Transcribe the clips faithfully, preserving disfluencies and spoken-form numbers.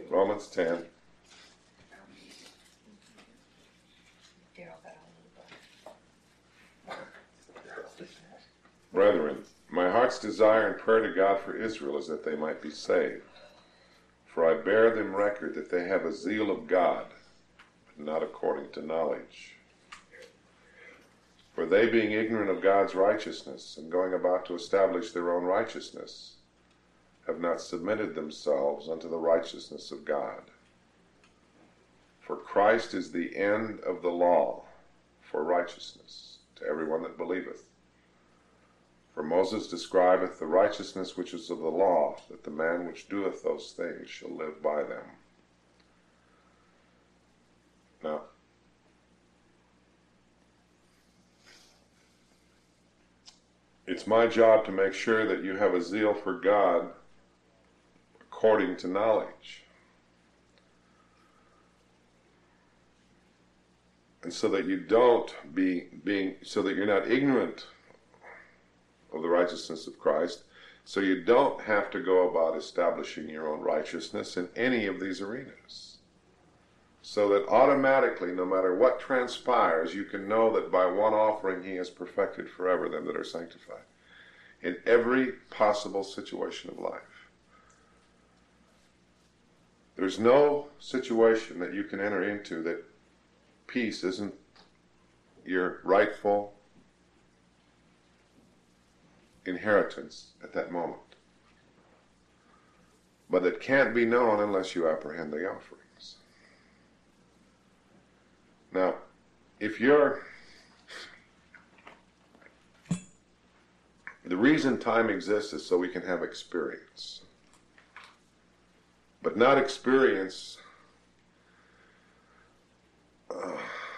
Romans ten. Brethren, my heart's desire and prayer to God for Israel is that they might be saved. For I bear them record that they have a zeal of God, but not according to knowledge. For they, being ignorant of God's righteousness, and going about to establish their own righteousness, have not submitted themselves unto the righteousness of God. For Christ is the end of the law for righteousness to everyone that believeth. For Moses describeth the righteousness which is of the law, that the man which doeth those things shall live by them. Now, it's my job to make sure that you have a zeal for God according to knowledge. And so that you don't be being, so that you're not ignorant of the righteousness of Christ, so you don't have to go about establishing your own righteousness in any of these arenas. So that automatically, no matter what transpires, you can know that by one offering he has perfected forever them that are sanctified, in every possible situation of life. There's no situation that you can enter into that peace isn't your rightful inheritance at that moment. But it can't be known unless you apprehend the offerings. Now, if you're... The reason time exists is so we can have experience. But not experience... Uh,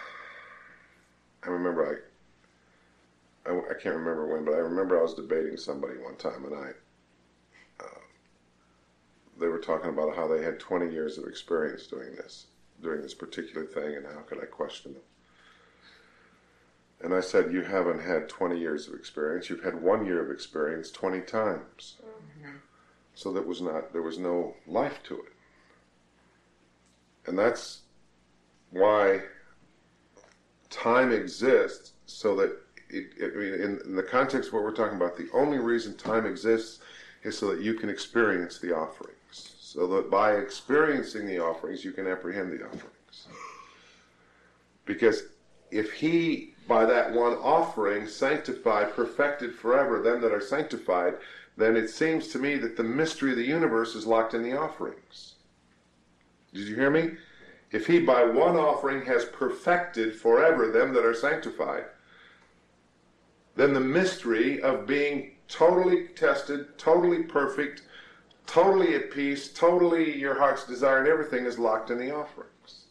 I remember I... I, I can't remember when, but I remember I was debating somebody one time, and I, uh, they were talking about how they had twenty years of experience doing this, doing this particular thing, and how could I question them? And I said, you haven't had twenty years of experience, you've had one year of experience twenty times. Mm-hmm. So that was not, there was no life to it. And that's why time exists, so that It, I mean, in, in the context of what we're talking about, the only reason time exists is so that you can experience the offerings. So that by experiencing the offerings, you can apprehend the offerings. Because if he, by that one offering, sanctified, perfected forever them that are sanctified, then it seems to me that the mystery of the universe is locked in the offerings. Did you hear me? If he, by one offering, has perfected forever them that are sanctified, then the mystery of being totally tested, totally perfect, totally at peace, totally your heart's desire and everything is locked in the offerings.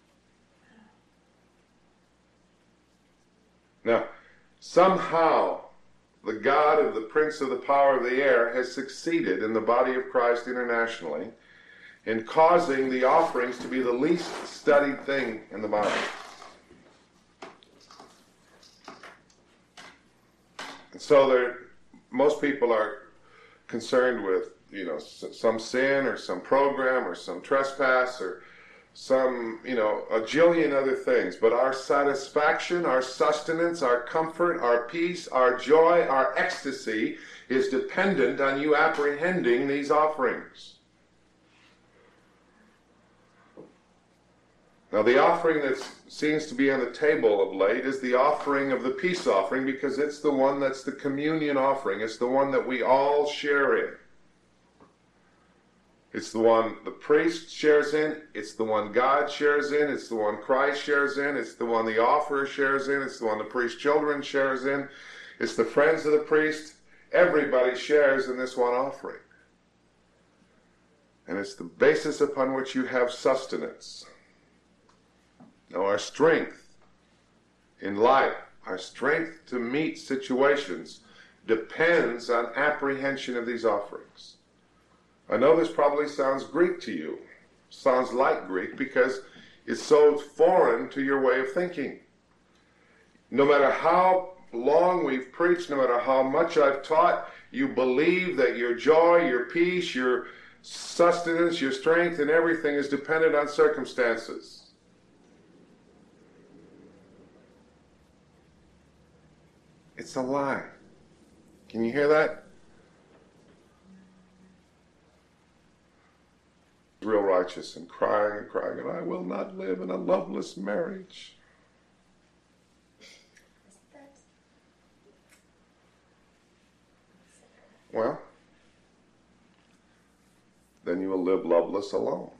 Now, somehow the God of the Prince of the Power of the Air has succeeded in the body of Christ internationally in causing the offerings to be the least studied thing in the Bible. So there, most people are concerned with, you know, some sin or some program or some trespass or some, you know, a jillion other things. But our satisfaction, our sustenance, our comfort, our peace, our joy, our ecstasy is dependent on you apprehending these offerings. Now, the offering that seems to be on the table of late is the offering of the peace offering, because it's the one that's the communion offering. It's the one that we all share in. It's the one the priest shares in. It's the one God shares in. It's the one Christ shares in. It's the one the offerer shares in. It's the one the priest's children shares in. It's the friends of the priest. Everybody shares in this one offering. And it's the basis upon which you have sustenance. Now, our strength in life, our strength to meet situations, depends on apprehension of these offerings. I know this probably sounds Greek to you, sounds like Greek, because it's so foreign to your way of thinking. No matter how long we've preached, no matter how much I've taught, you believe that your joy, your peace, your sustenance, your strength, and everything is dependent on circumstances. It's a lie. Can you hear that? Real righteous and crying and crying, and I will not live in a loveless marriage. Well, then you will live loveless alone.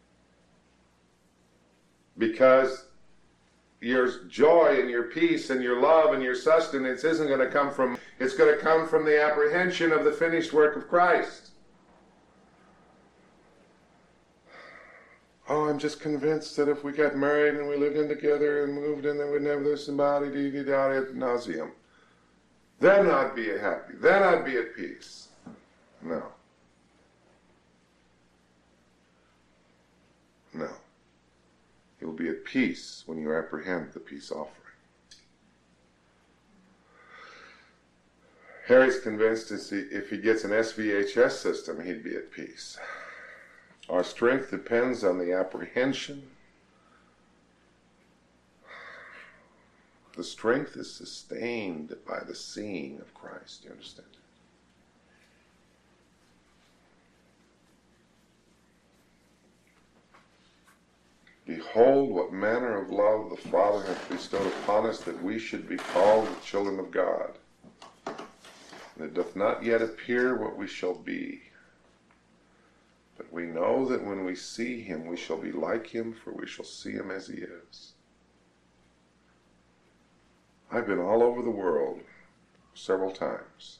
Because your joy and your peace and your love and your sustenance isn't going to come from, it's going to come from the apprehension of the finished work of Christ. Oh, I'm just convinced that if we got married and we lived in together and moved in, then we'd never this and body dee dee da ad nauseum. Then I'd be happy. Then I'd be at peace. No. No. You'll be at peace when you apprehend the peace offering. Harry's convinced if he gets an S V H S system, he'd be at peace. Our strength depends on the apprehension. The strength is sustained by the seeing of Christ. Do you understand? Behold, what manner of love the Father hath bestowed upon us, that we should be called the children of God. And it doth not yet appear what we shall be. But we know that when we see him, we shall be like him, for we shall see him as he is. I've been all over the world several times.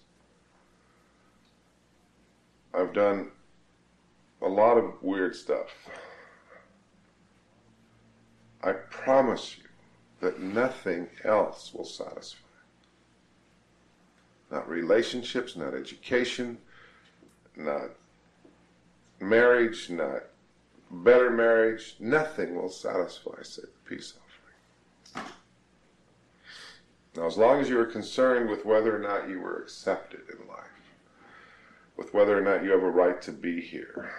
I've done a lot of weird stuff. I promise you that nothing else will satisfy. Not relationships, not education, not marriage, not better marriage. Nothing will satisfy save the peace offering. Now, as long as you are concerned with whether or not you were accepted in life, with whether or not you have a right to be here,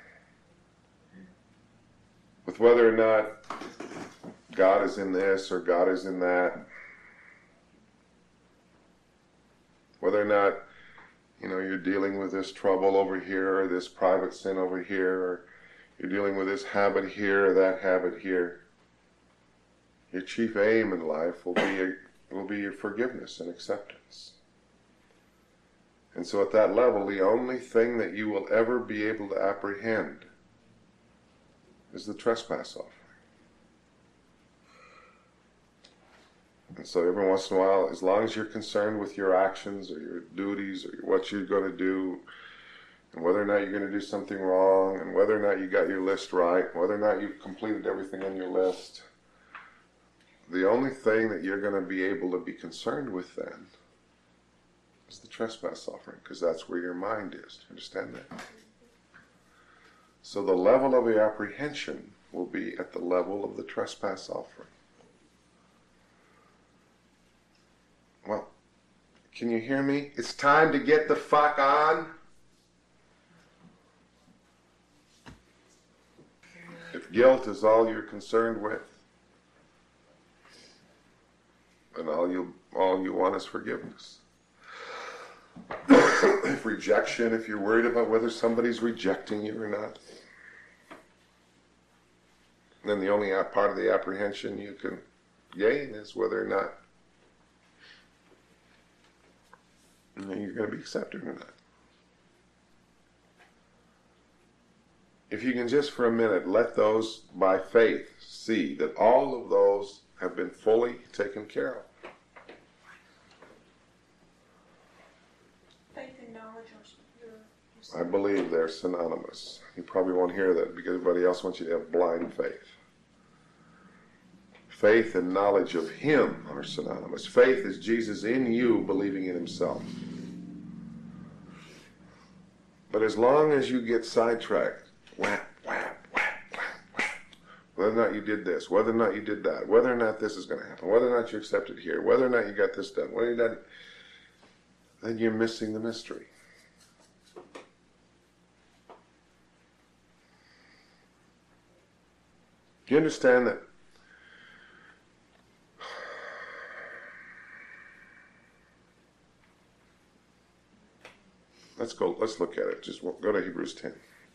with whether or not God is in this or God is in that, whether or not, you know, you're dealing with this trouble over here or this private sin over here, or you're dealing with this habit here or that habit here, your chief aim in life will be a, will be your forgiveness and acceptance. And so at that level, the only thing that you will ever be able to apprehend is the trespass offering. And so every once in a while, as long as you're concerned with your actions or your duties or what you're going to do, and whether or not you're going to do something wrong, and whether or not you got your list right, whether or not you've completed everything on your list, the only thing that you're going to be able to be concerned with then is the trespass offering, because that's where your mind is. Do you understand that? So the level of your apprehension will be at the level of the trespass offering. Well, can you hear me? It's time to get the fuck on. If guilt is all you're concerned with, then all you all you want is forgiveness. If rejection, if you're worried about whether somebody's rejecting you or not, then the only part of the apprehension you can gain is whether or not you're going to be accepted or not. If you can just for a minute let those by faith see that all of those have been fully taken care of. Faith and knowledge are I believe they're synonymous. You probably won't hear that because everybody else wants you to have blind faith. Faith and knowledge of him are synonymous. Faith is Jesus in you believing in himself. But as long as you get sidetracked, whap, whap, whap, whap, whap, whether or not you did this, whether or not you did that, whether or not this is going to happen, whether or not you're accepted here, whether or not you got this done, whether or not, then you're missing the mystery. Do you understand that? Let's go, let's look at it. Just go to Hebrews ten.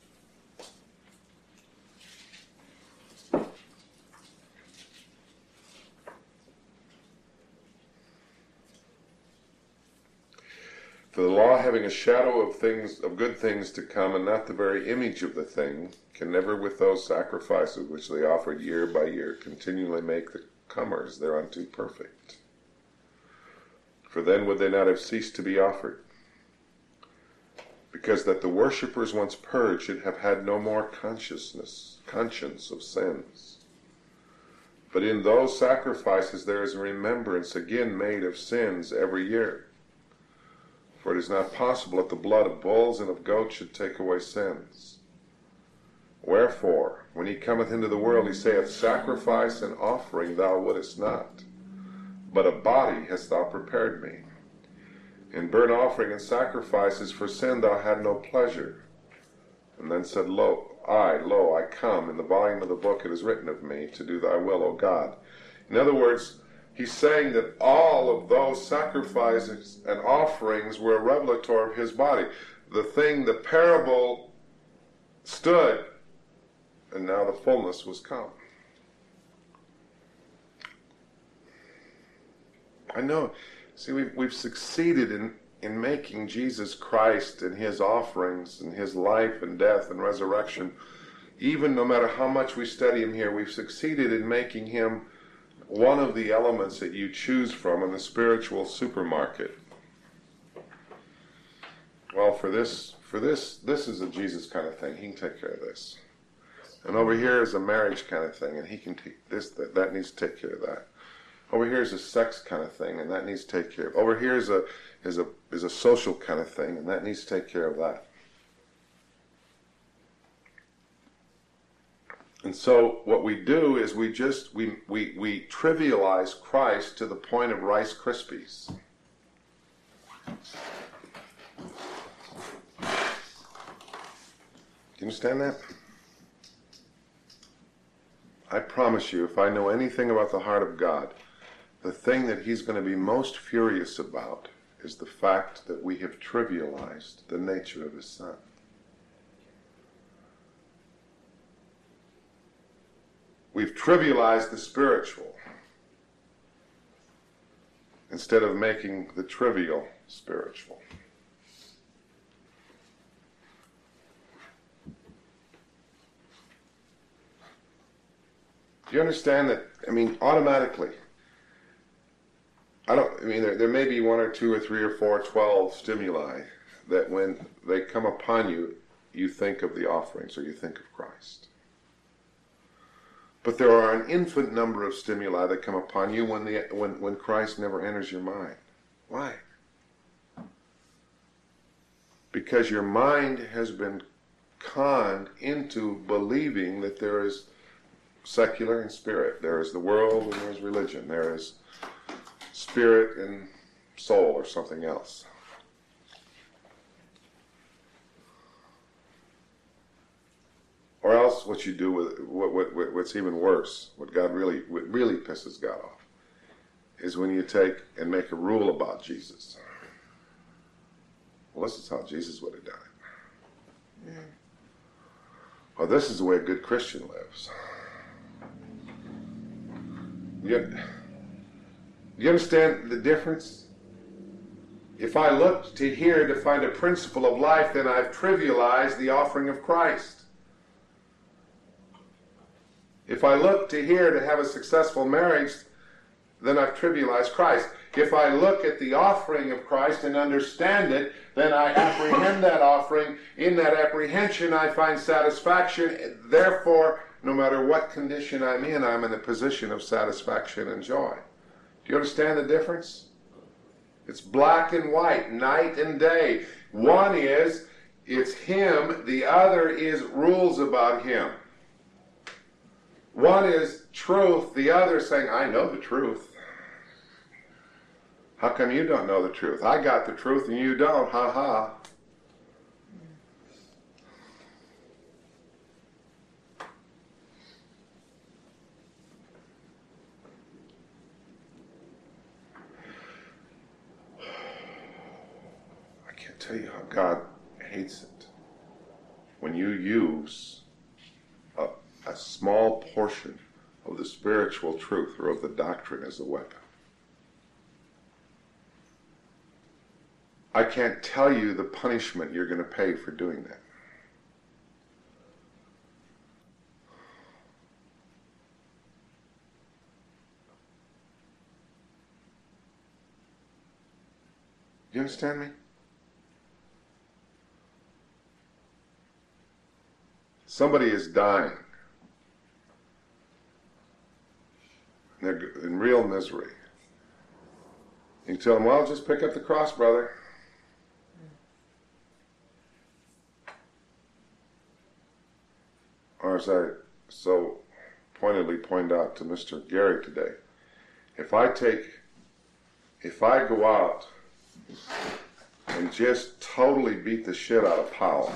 For the law, having a shadow of things, of good things to come, and not the very image of the thing, can never with those sacrifices which they offered year by year continually make the comers thereunto perfect. For then would they not have ceased to be offered, because that the worshippers once purged should have had no more consciousness, conscience of sins. But in those sacrifices there is a remembrance again made of sins every year. For it is not possible that the blood of bulls and of goats should take away sins. Wherefore, when he cometh into the world, he saith, Sacrifice and offering thou wouldest not, but a body hast thou prepared me. In burnt offering and sacrifices for sin thou had no pleasure. And then said, Lo, I, lo, I come, in the volume of the book it is written of me, to do thy will, O God. In other words, he's saying that all of those sacrifices and offerings were a revelatory of his body. The thing, the parable stood, and now the fullness was come. I know. See, we've, we've succeeded in, in making Jesus Christ and his offerings and his life and death and resurrection, even no matter how much we study him here, we've succeeded in making him one of the elements that you choose from in the spiritual supermarket. Well, for this, for this, this is a Jesus kind of thing. He can take care of this. And over here is a marriage kind of thing, and he can take this, that, that needs to take care of that. Over here is a sex kind of thing, and that needs to take care of. Over here is a is a is a social kind of thing, and that needs to take care of that. And so what we do is we just we we we trivialize Christ to the point of Rice Krispies. Do you understand that? I promise you, if I know anything about the heart of God, the thing that he's going to be most furious about is the fact that we have trivialized the nature of his Son. We've trivialized the spiritual instead of making the trivial spiritual. Do you understand that? I mean, automatically, I don't, I mean, there, there may be one or two or three or four, twelve stimuli that when they come upon you, you think of the offerings or you think of Christ. But there are an infinite number of stimuli that come upon you when, the, when, when Christ never enters your mind. Why? Because your mind has been conned into believing that there is secular and spirit. There is the world and there is religion. There is spirit and soul or something else. Or else what you do with what, what what's even worse, what God really what really pisses God off, is when you take and make a rule about Jesus. Well, this is how Jesus would have done it. Yeah. Well, this is the way a good Christian lives. You, you understand the difference? If I look to here to find a principle of life, then I've trivialized the offering of Christ. If I look to here to have a successful marriage, then I've trivialized Christ. If I look at the offering of Christ and understand it, then I apprehend that offering. In that apprehension, I find satisfaction. Therefore, no matter what condition I'm in, I'm in a position of satisfaction and joy. Do you understand the difference? It's black and white, night and day. One is, it's him. The other is rules about him. One is truth. The other is saying, I know the truth. How come you don't know the truth? I got the truth and you don't. Ha ha. can't tell you how God hates it when you use a, a small portion of the spiritual truth or of the doctrine as a weapon. I can't tell you the punishment you're going to pay for doing that. You understand me? Somebody is dying. They're in real misery. You tell them, well, just pick up the cross, brother. Or as I so pointedly pointed out to Mister Gary today, if I take, if I go out and just totally beat the shit out of Powell,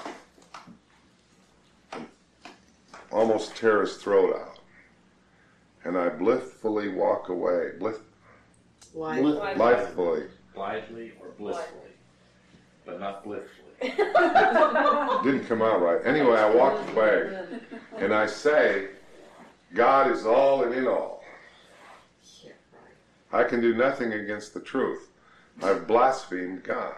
almost tear his throat out, and I blithfully walk away, blith, Blithely. blithely, Blithely or blissfully, but not blithfully. didn't come out right. Anyway, I walked away, and I say, God is all and in all. I can do nothing against the truth. I've blasphemed God.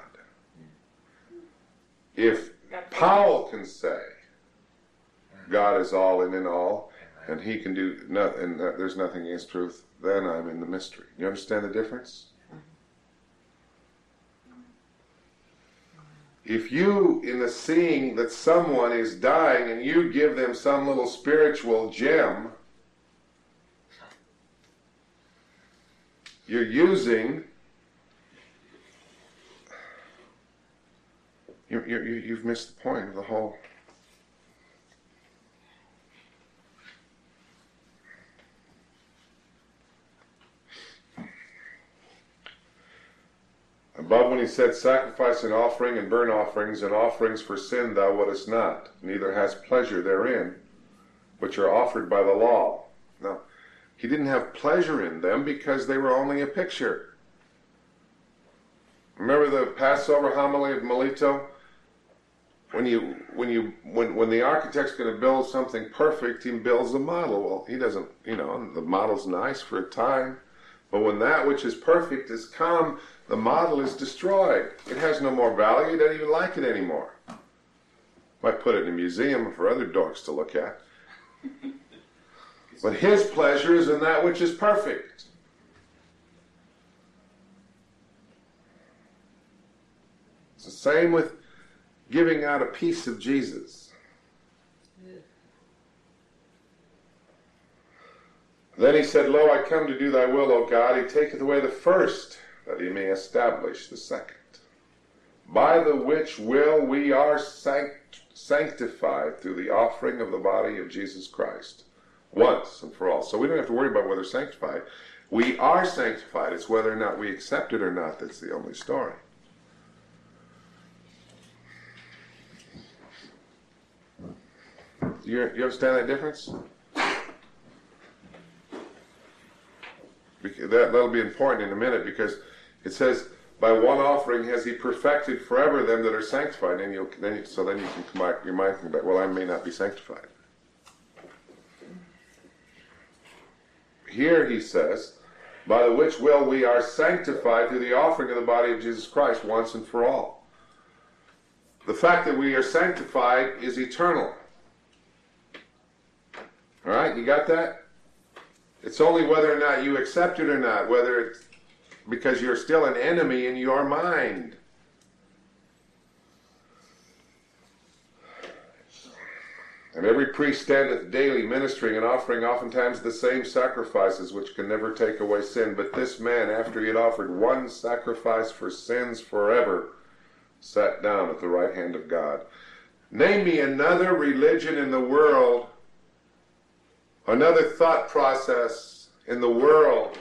If Powell can say, God is all and in all, and he can do nothing, and there's nothing against truth, then I'm in the mystery. You understand the difference? If you, in the seeing that someone is dying and you give them some little spiritual gem, you're using, you, you, you've missed the point of the whole. Above when he said, sacrifice and offering and burnt offerings and offerings for sin thou wouldest not, neither hast pleasure therein, which are offered by the law. Now, he didn't have pleasure in them because they were only a picture. Remember the Passover homily of Melito? When you, when you, when, when the architect's going to build something perfect, he builds a model. Well, he doesn't, you know, the model's nice for a time, but when that which is perfect has come, the model is destroyed. It has no more value. You don't even like it anymore. Might put it in a museum for other dorks to look at. But his pleasure is in that which is perfect. It's the same with giving out a piece of Jesus. Then he said, Lo, I come to do thy will, O God. He taketh away the first, that he may establish the second. By the which will we are sanct- sanctified through the offering of the body of Jesus Christ, once and for all. So we don't have to worry about whether sanctified. We are sanctified. It's whether or not we accept it or not that's the only story. You, you understand that difference? That, that'll be important in a minute, because it says, by one offering has he perfected forever them that are sanctified. And you'll, then you, so then you can come back, your mind can come back, well, I may not be sanctified. Here he says, by the which will we are sanctified through the offering of the body of Jesus Christ once and for all. The fact that we are sanctified is eternal. All right, you got that? It's only whether or not you accept it or not, whether it's because you're still an enemy in your mind. And every priest standeth daily ministering and offering oftentimes the same sacrifices, which can never take away sin. But this man, after he had offered one sacrifice for sins forever, sat down at the right hand of God. Name me another religion in the world, another thought process in the world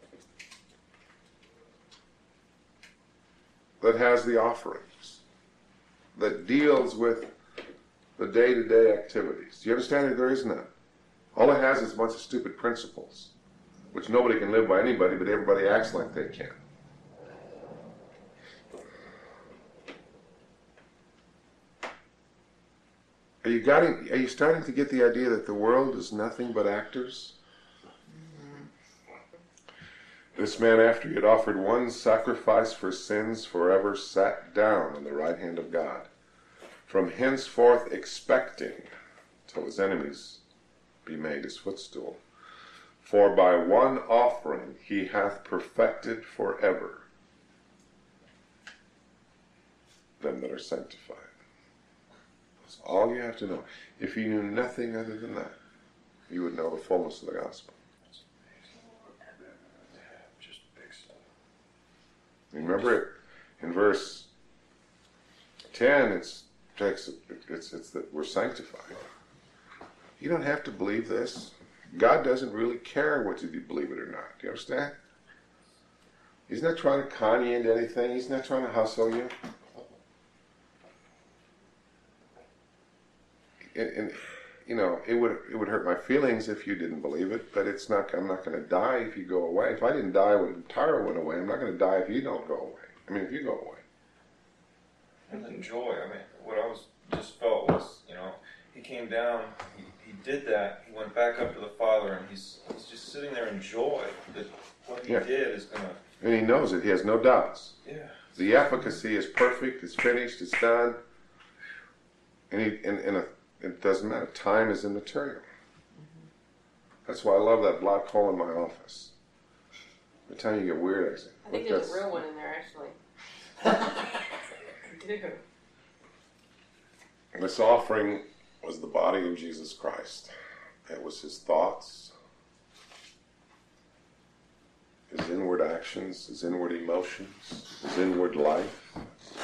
that has the offerings, that deals with the day-to-day activities. Do you understand that there is none? All it has is a bunch of stupid principles, which nobody can live by anybody, but everybody acts like they can. Are you getting, are you starting to get the idea that the world is nothing but actors? This man, after he had offered one sacrifice for sins forever, sat down on the right hand of God, from henceforth expecting till his enemies be made his footstool. For by one offering he hath perfected forever them that are sanctified. That's all you have to know. If you knew nothing other than that, you would know the fullness of the gospel. Remember it in verse ten. It's it's it's, it's that we're sanctified. You don't have to believe this. God doesn't really care whether you believe it or not. Do you understand? He's not trying to con you into anything. He's not trying to hustle you. And, and you know, it would it would hurt my feelings if you didn't believe it, but it's not. I'm not going to die if you go away. If I didn't die when Tyra went away, I'm not going to die if you don't go away. I mean, if you go away. And the joy. I mean, what I was just felt was, you know, he came down. He, he did that. He went back up to the Father, and he's he's just sitting there in joy that what he Yeah. did is going to. And he knows it. He has no doubts. Yeah. The efficacy is perfect. It's finished. It's done. And he and, and a, it doesn't matter. Time is immaterial. That's why I love that black hole in my office. Every time you get weird, I say, I think "Look, there's a that's- real one in there, actually. I do. This offering was the body of Jesus Christ. It was his thoughts, his inward actions, his inward emotions, his inward life,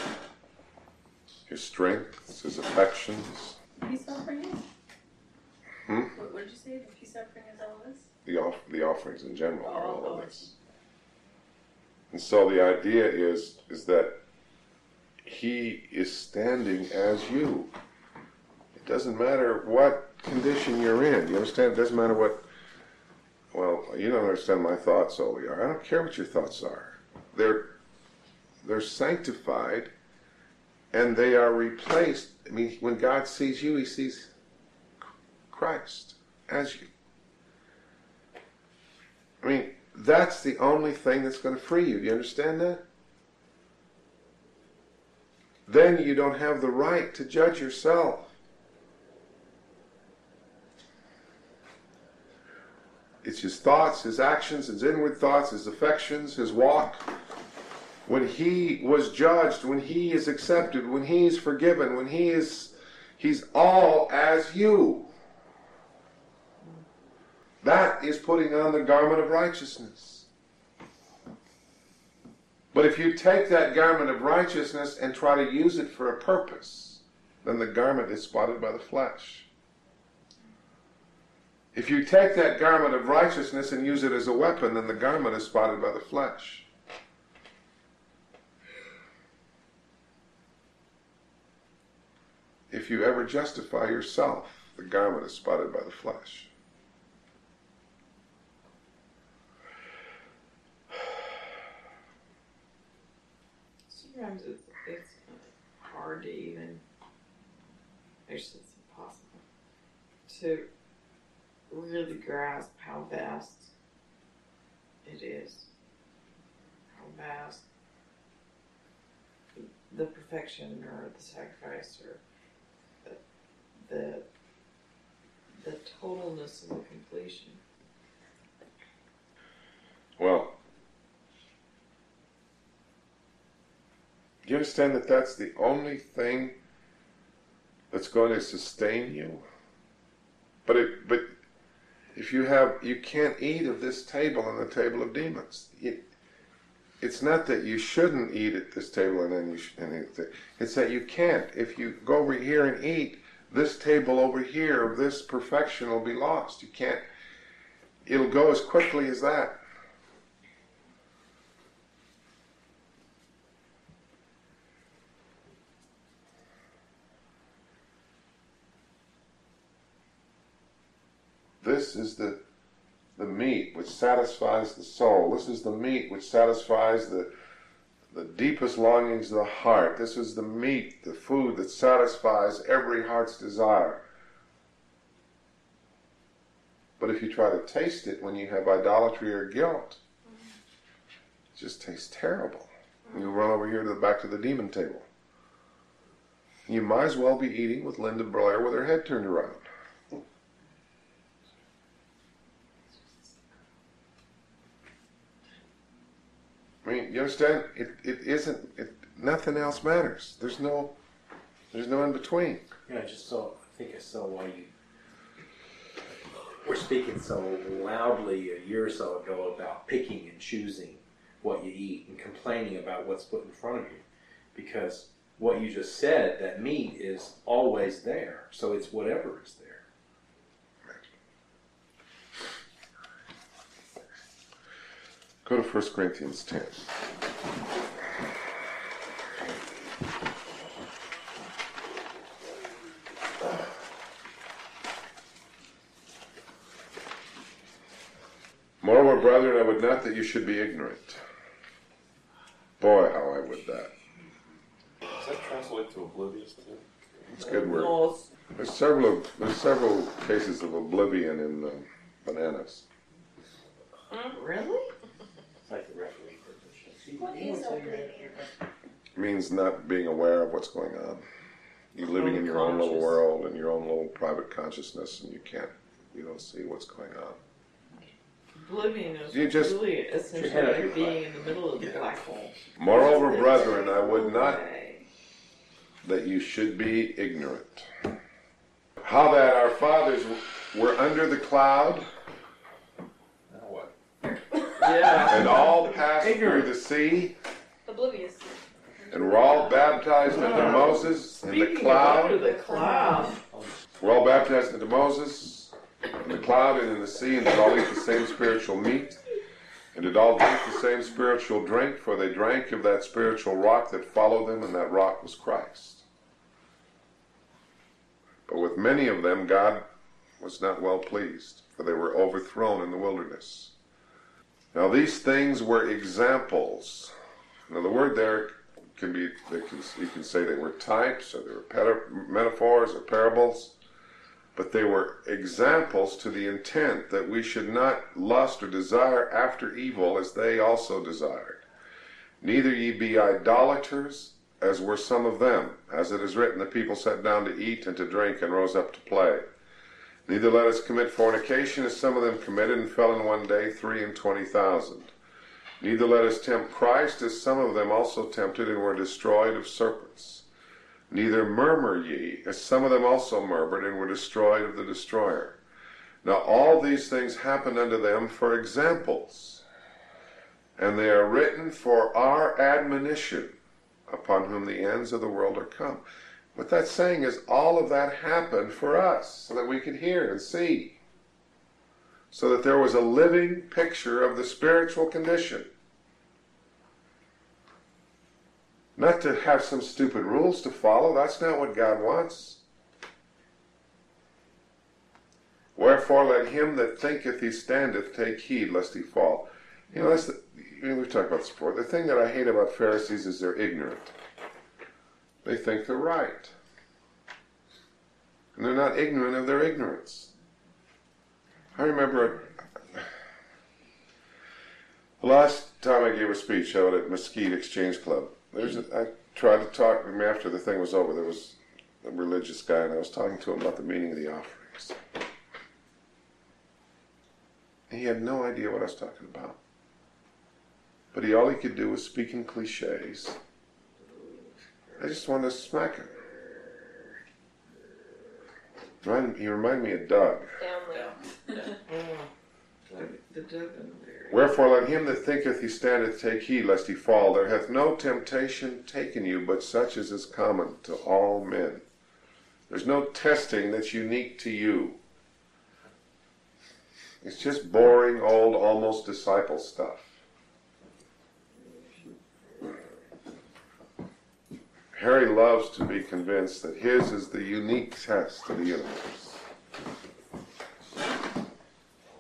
his strengths, his affections. Peace offering is? Hmm? What, what did you say? The peace offering is all this? The, off- the offerings in general are Oh, all of oh, this. And so the idea is is that he is standing as you. It doesn't matter what condition you're in. You understand? It doesn't matter what, well, you don't understand my thoughts, Oliar. I don't care what your thoughts are. They're, they're sanctified, and they are replaced. I mean, when God sees you, he sees Christ as you. I mean, that's the only thing that's going to free you. Do you understand that? Then you don't have the right to judge yourself. It's his thoughts, his actions, his inward thoughts, his affections, his walk. When he was judged, when he is accepted, when he is forgiven, when he is, he's all as you. That is putting on the garment of righteousness. But if you take that garment of righteousness and try to use it for a purpose, then the garment is spotted by the flesh. If you take that garment of righteousness and use it as a weapon, then the garment is spotted by the flesh. If you ever justify yourself, the garment is spotted by the flesh. Sometimes it's, it's hard to even, actually it's impossible, to really grasp how vast it is, how vast the perfection or the sacrifice or the, the, the totalness and the completion. Well, do you understand that that's the only thing that's going to sustain you? But it, but if you have, you can't eat of this table and the table of demons. It, it's not that you shouldn't eat at this table and then you should, and it, it's that you can't. If you go over here and eat, this table over here, this perfection will be lost. You can't, it'll go as quickly as that. This is the, the meat which satisfies the soul. This is the meat which satisfies the, the deepest longings of the heart. This is the meat, the food that satisfies every heart's desire. But if you try to taste it when you have idolatry or guilt, it just tastes terrible. You run over here to the back to the demon table. You might as well be eating with Linda Blair with her head turned around. I mean, you understand? It it isn't. It, nothing else matters. There's no. There's no in between. Yeah, I just saw. I think I saw why you were speaking so loudly a year or so ago about picking and choosing what you eat and complaining about what's put in front of you, because what you just said, that meat is always there, so it's whatever is there. Go to First Corinthians ten. Moreover, brethren, I would not that you should be ignorant. Boy, how I would that. Does that translate to oblivious too? It's a good word. No, There's several of, there's several cases of oblivion in uh, bananas. really? It's like the referee position. What is oblivion? It means not being aware of what's going on. You're living in your own little Unconscious. world and your own little private consciousness, and you can't, you don't see what's going on. Oblivion is You just- really essentially head up your like being in the middle of the black hole. Moreover, brethren, I would not Way. that you should be ignorant. How that our fathers were under the cloud Now what? Yeah. and all passed Ignorant. through the sea Oblivious. and were all baptized into Moses in the Speaking of under cloud. the cloud. We're all baptized into Moses in the cloud and in the sea, and did all eat the same spiritual meat, and did all drink the same spiritual drink, for they drank of that spiritual rock that followed them, and that rock was Christ. But with many of them God was not well pleased, for they were overthrown in the wilderness. Now these things were examples. Now the word there can be, they can, you can say they were types, or they were peta- metaphors, or parables. But they were examples to the intent that we should not lust or desire after evil as they also desired. Neither ye be idolaters, as were some of them. As it is written, the people sat down to eat and to drink and rose up to play. Neither let us commit fornication, as some of them committed and fell in one day three and twenty thousand. Neither let us tempt Christ, as some of them also tempted and were destroyed of serpents. Neither murmur ye, as some of them also murmured and were destroyed of the destroyer. Now all these things happened unto them for examples, and they are written for our admonition, upon whom the ends of the world are come. What that's saying is all of that happened for us, so that we could hear and see, so that there was a living picture of the spiritual condition. Not to have some stupid rules to follow. That's not what God wants. Wherefore let him that thinketh he standeth take heed lest he fall. You know, that's the, you know, we've talked about this before. The thing that I hate about Pharisees is they're ignorant. They think they're right. And they're not ignorant of their ignorance. I remember the last time I gave a speech out at Mesquite Exchange Club. There's a, I tried to talk to him after the thing was over. There was a religious guy, and I was talking to him about the meaning of the offerings. He had no idea what I was talking about. But he all he could do was speak in cliches. I just wanted to smack him. Remind- He reminded me of Doug. Down there. Oh, the Devon there. Wherefore let him that thinketh he standeth take heed lest he fall. There hath no temptation taken you, but such as is common to all men. There's no testing that's unique to you. It's just boring, old, almost disciple stuff. Harry loves to be convinced that his is the unique test of the universe.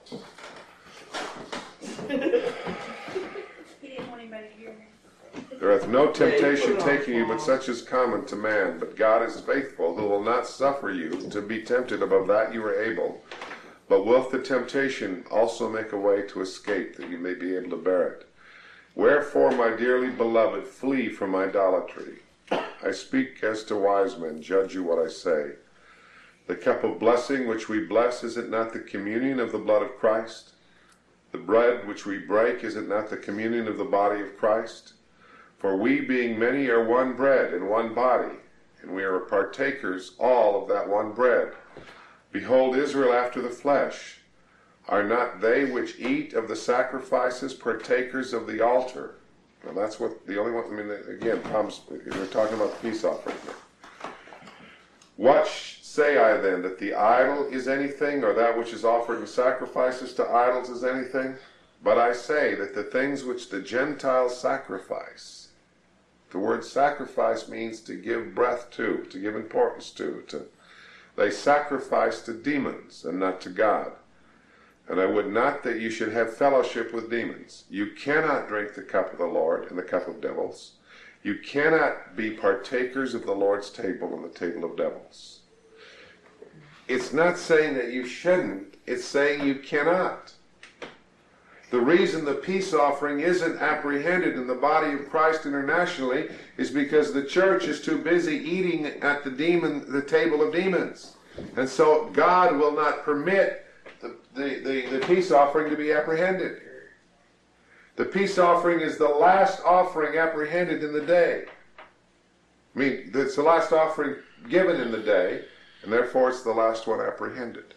He didn't want anybody to hear him. There hath no Yeah, you temptation put it on taken you, but pause. such is common to man. But God is faithful, who will not suffer you to be tempted above that you are able, but with the temptation also make a way to escape, that you may be able to bear it. Wherefore, my dearly beloved, flee from idolatry. I speak as to wise men, judge you what I say. The cup of blessing which we bless, is it not the communion of the blood of Christ? The bread which we break, is it not the communion of the body of Christ? For we, being many, are one bread and one body, and we are partakers all of that one bread. Behold, Israel after the flesh. Are not they which eat of the sacrifices partakers of the altar? Now that's what the only one, I mean, again, Tom's, we're talking about the peace offering here. What say I then, that the idol is anything, or that which is offered in sacrifices to idols is anything? But I say that the things which the Gentiles sacrifice, the word sacrifice means to give breath to, to give importance to, to they sacrifice to demons and not to God. And I would not that you should have fellowship with demons. You cannot drink the cup of the Lord and the cup of devils. You cannot be partakers of the Lord's table and the table of devils. It's not saying that you shouldn't, it's saying you cannot. The reason the peace offering isn't apprehended in the body of Christ internationally is because the church is too busy eating at the demon, the table of demons. And so God will not permit the, the, the, the peace offering to be apprehended. The peace offering is the last offering apprehended in the day. I mean, it's the last offering given in the day, and therefore it's the last one apprehended.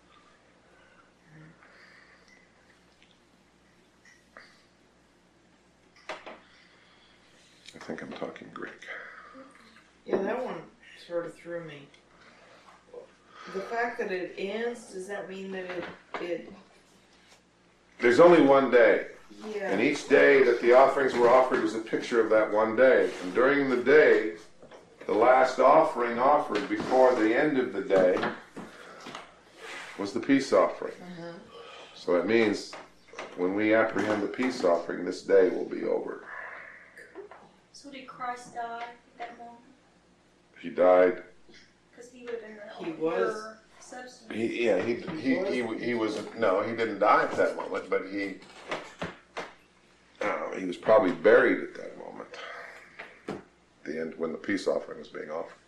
I think I'm talking Greek. Yeah, that one sort of threw me. The fact that it ends, does that mean that it, it There's only one day. yeah. And each day that the offerings were offered was a picture of that one day. And during the day, the last offering offered before the end of the day was the peace offering. Uh-huh. So that means when we apprehend the peace offering, this day will be over. So did Christ die at that moment? He died. Because he would have been the He only was- pure substance. He, yeah, he, he, he, he was, no, he didn't die at that moment, but he, I don't know, he was probably buried at that moment. The end, when the peace offering was being offered.